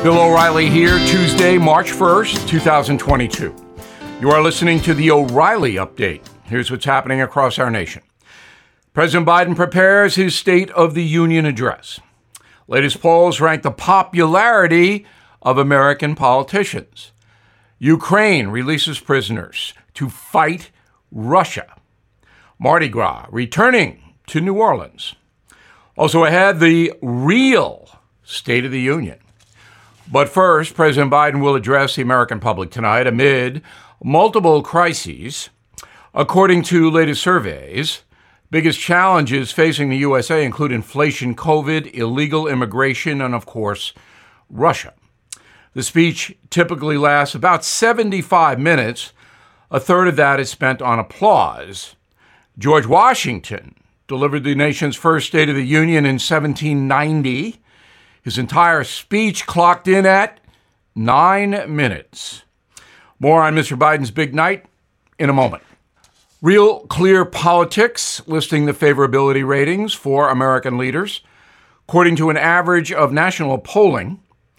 Bill O'Reilly here, Tuesday, March 1st, 2022. You are listening to the O'Reilly Update. Here's what's happening across our nation. President Biden prepares his State of the Union address. Latest polls rank the popularity of American politicians. Ukraine releases prisoners to fight Russia. Mardi Gras returning to New Orleans. Also ahead, the real State of the Union. But first, President Biden will address the American public tonight amid multiple crises. According to latest surveys, biggest challenges facing the USA include inflation, COVID, illegal immigration, and of course, Russia. The speech typically lasts about 75 minutes. A third of that is spent on applause. George Washington delivered the nation's first State of the Union in 1790. His entire speech clocked in at 9 minutes. More on Mr. Biden's big night in a moment. Real Clear Politics listing the favorability ratings for American leaders. According to an average of national polling,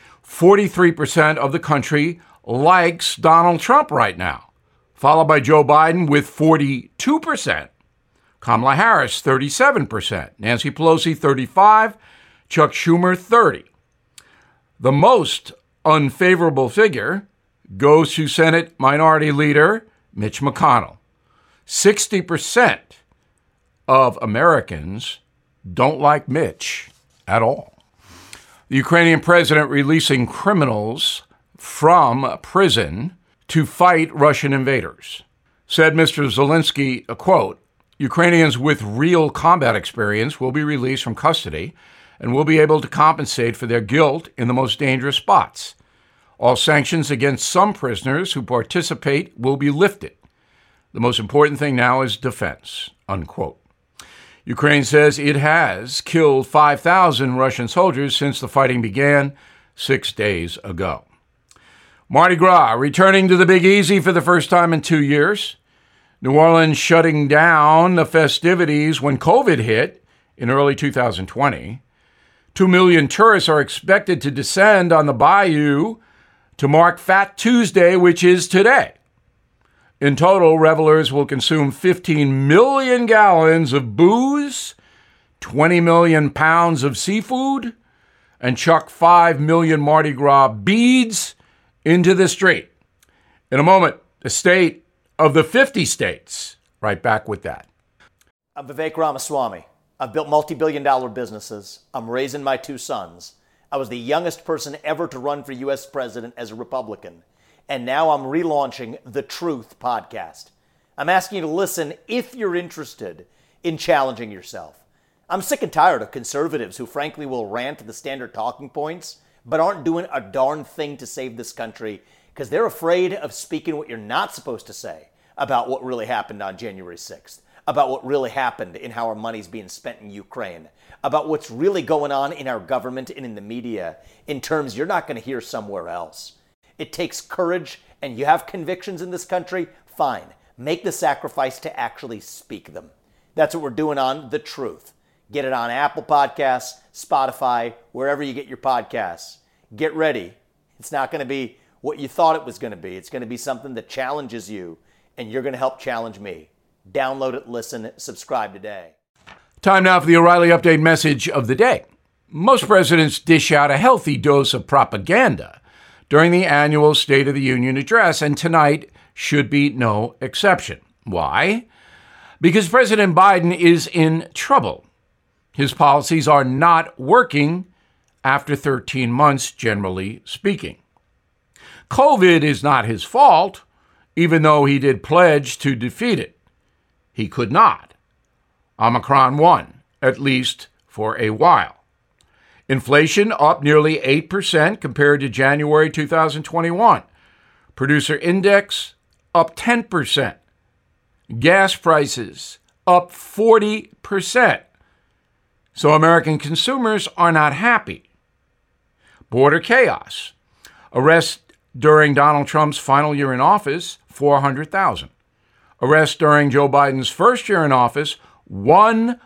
43% of the country likes Donald Trump right now, followed by Joe Biden with 42%, Kamala Harris 37%, Nancy Pelosi 35%, Chuck Schumer, 30. The most unfavorable figure goes to Senate Minority Leader Mitch McConnell. 60% of Americans don't like Mitch at all. The Ukrainian president releasing criminals from prison to fight Russian invaders. Said Mr. Zelensky, a quote, Ukrainians with real combat experience will be released from custody and will be able to compensate for their guilt in the most dangerous spots. All sanctions against some prisoners who participate will be lifted. The most important thing now is defense, unquote. Ukraine says it has killed 5,000 Russian soldiers since the fighting began 6 days ago. Mardi Gras returning to the Big Easy for the first time in 2 years. New Orleans shutting down the festivities when COVID hit in early 2020. 2 million tourists are expected to descend on the bayou to mark Fat Tuesday, which is today. In total, revelers will consume 15 million gallons of booze, 20 million pounds of seafood, and chuck 5 million Mardi Gras beads into the street. In a moment, the state of the 50 states. Right back with that. I'm Vivek Ramaswamy. I've built multi-billion-dollar businesses. I'm raising my 2 sons. I was the youngest person ever to run for U.S. president as a Republican. And now I'm relaunching The Truth podcast. I'm asking you to listen if you're interested in challenging yourself. I'm sick and tired of conservatives who frankly will rant the standard talking points, but aren't doing a darn thing to save this country because they're afraid of speaking what you're not supposed to say about what really happened on January 6th. About what really happened in how our money's being spent in Ukraine, about what's really going on in our government and in the media in terms you're not going to hear somewhere else. It takes courage, and you have convictions in this country, fine. Make the sacrifice to actually speak them. That's what we're doing on The Truth. Get it on Apple Podcasts, Spotify, wherever you get your podcasts. Get ready. It's not going to be what you thought it was going to be. It's going to be something that challenges you, and you're going to help challenge me. Download it, listen, subscribe today. Time now for the O'Reilly Update message of the day. Most presidents dish out a healthy dose of propaganda during the annual State of the Union address, and tonight should be no exception. Why? Because President Biden is in trouble. His policies are not working after 13 months, generally speaking. COVID is not his fault, even though he did pledge to defeat it. He could not. Omicron won, at least for a while. Inflation up nearly 8% compared to January 2021. Producer index up 10%. Gas prices up 40%. So American consumers are not happy. Border chaos. Arrests during Donald Trump's final year in office, 400,000. Arrests during Joe Biden's first year in office,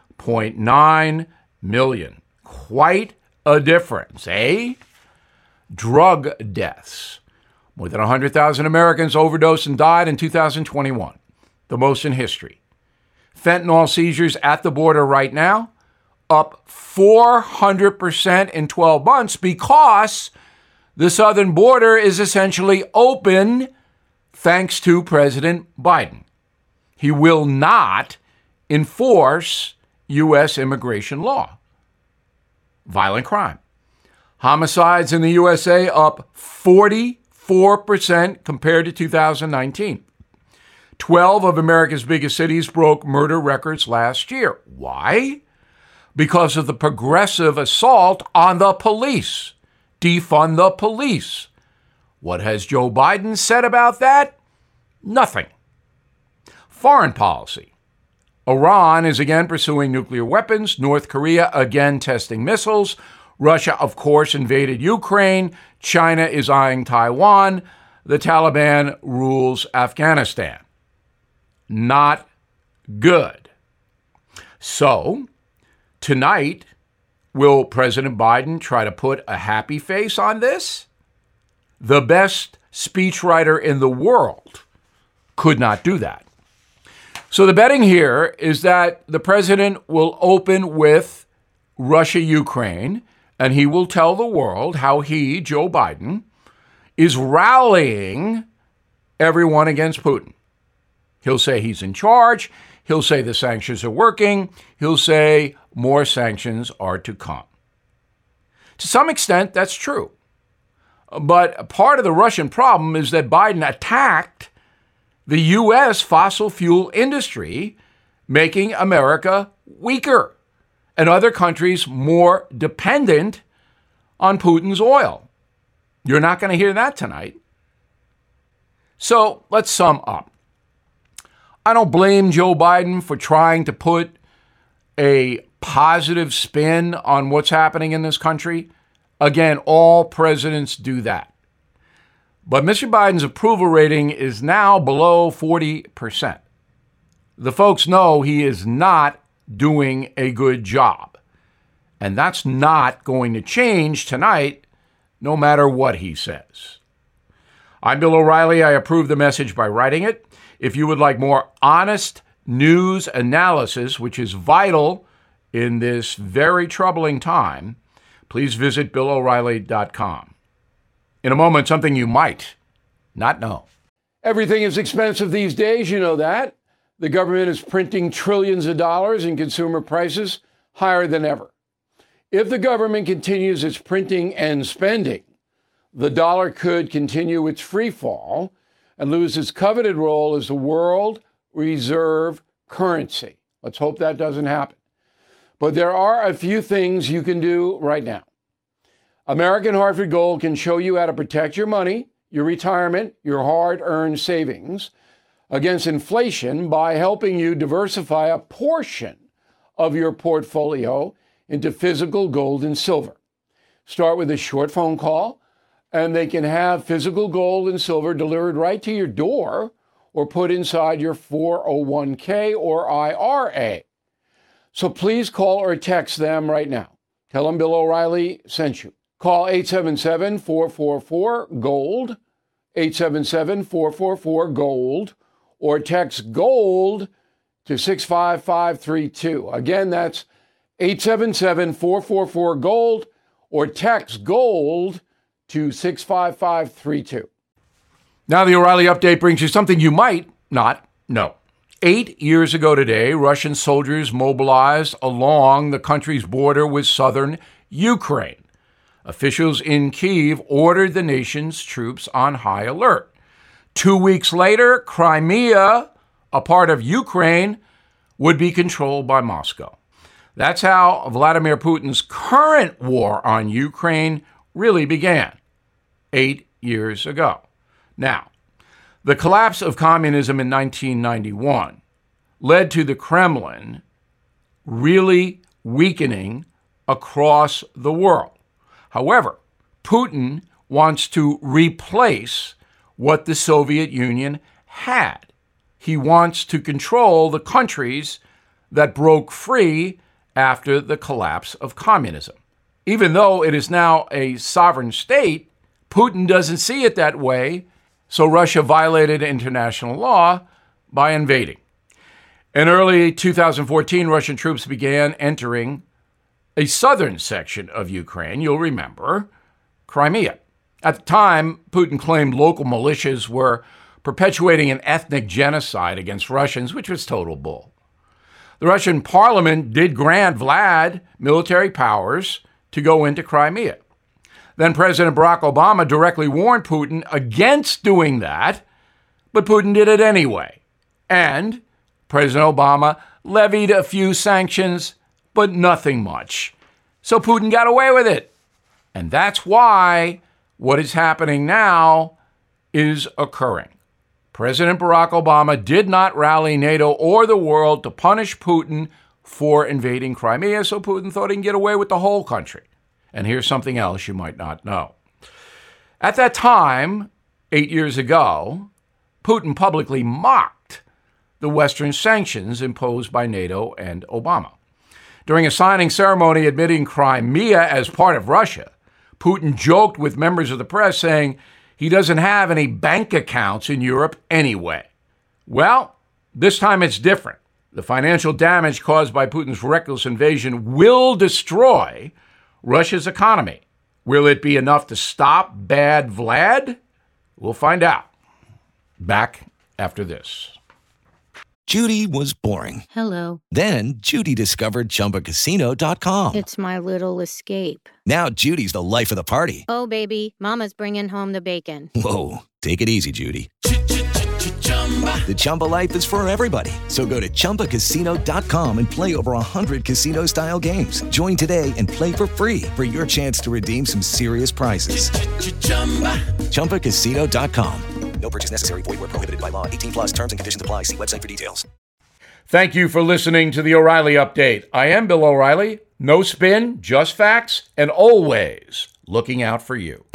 1.9 million. Quite a difference, eh? drug deaths. More than 100,000 Americans overdosed and died in 2021, the most in history. Fentanyl seizures at the border right now, up 400% in 12 months because the southern border is essentially open thanks to President Biden. He will not enforce U.S. immigration law. Violent crime. Homicides in the USA up 44% compared to 2019. 12 of America's biggest cities broke murder records last year. Why? Because of the progressive assault on the police. Defund the police. What has Joe Biden said about that? Nothing. Foreign policy. Iran is again pursuing nuclear weapons. North Korea again testing missiles. Russia, of course, invaded Ukraine. China is eyeing Taiwan. The Taliban rules Afghanistan. Not good. So, tonight, will President Biden try to put a happy face on this? The best speechwriter in the world could not do that. So the betting here is that the president will open with Russia-Ukraine, and he will tell the world how he, Joe Biden, is rallying everyone against Putin. He'll say he's in charge. He'll say the sanctions are working. He'll say more sanctions are to come. To some extent, that's true. But part of the Russian problem is that Biden attacked the U.S. fossil fuel industry, making America weaker and other countries more dependent on Putin's oil. You're not going to hear that tonight. So let's sum up. I don't blame Joe Biden for trying to put a positive spin on what's happening in this country. Again, all presidents do that. But Mr. Biden's approval rating is now below 40%. The folks know he is not doing a good job. And that's not going to change tonight, no matter what he says. I'm Bill O'Reilly. I approve the message by writing it. If you would like more honest news analysis, which is vital in this very troubling time, please visit BillO'Reilly.com. In a moment, something you might not know. Everything is expensive these days, you know that. The government is printing trillions of dollars and consumer prices higher than ever. If the government continues its printing and spending, the dollar could continue its free fall and lose its coveted role as the world reserve currency. Let's hope that doesn't happen. But there are a few things you can do right now. American Hartford Gold can show you how to protect your money, your retirement, your hard-earned savings against inflation by helping you diversify a portion of your portfolio into physical gold and silver. Start with a short phone call, and they can have physical gold and silver delivered right to your door or put inside your 401k or IRA. So please call or text them right now. Tell them Bill O'Reilly sent you. Call 877-444-GOLD, 877-444-GOLD, or text GOLD to 65532. Again, that's 877-444-GOLD, or text GOLD to 65532. Now the O'Reilly Update brings you something you might not know. 8 years ago today, Russian soldiers mobilized along the country's border with southern Ukraine. Officials in Kyiv ordered the nation's troops on high alert. 2 weeks later, Crimea, a part of Ukraine, would be controlled by Moscow. That's how Vladimir Putin's current war on Ukraine really began 8 years ago. Now, the collapse of communism in 1991 led to the Kremlin really weakening across the world. However, Putin wants to replace what the Soviet Union had. He wants to control the countries that broke free after the collapse of communism. Even though it is now a sovereign state, Putin doesn't see it that way, so Russia violated international law by invading. In early 2014, Russian troops began entering a southern section of Ukraine, you'll remember, Crimea. At the time, Putin claimed local militias were perpetuating an ethnic genocide against Russians, which was total bull. The Russian parliament did grant Vlad military powers to go into Crimea. Then President Barack Obama directly warned Putin against doing that, but Putin did it anyway. And President Obama levied a few sanctions, but nothing much. So Putin got away with it. And that's why what is happening now is occurring. President Barack Obama did not rally NATO or the world to punish Putin for invading Crimea, so Putin thought he can get away with the whole country. And here's something else you might not know. At that time, 8 years ago, Putin publicly mocked the Western sanctions imposed by NATO and Obama. During a signing ceremony admitting Crimea as part of Russia, Putin joked with members of the press saying he doesn't have any bank accounts in Europe anyway. Well, this time it's different. The financial damage caused by Putin's reckless invasion will destroy Russia's economy. Will it be enough to stop bad Vlad? We'll find out. Back after this. Judy was boring. Hello. Then Judy discovered ChumbaCasino.com. It's my little escape. Now Judy's the life of the party. Oh, baby, mama's bringing home the bacon. Whoa, take it easy, Judy. The Chumba life is for everybody. So go to ChumbaCasino.com and play over 100 casino-style games. Join today and play for free for your chance to redeem some serious prizes. ChumbaCasino.com. No purchase necessary. Void where prohibited by law. 18 plus terms and conditions apply. See website for details. Thank you for listening to the O'Reilly Update. I am Bill O'Reilly. No spin, just facts, and always looking out for you.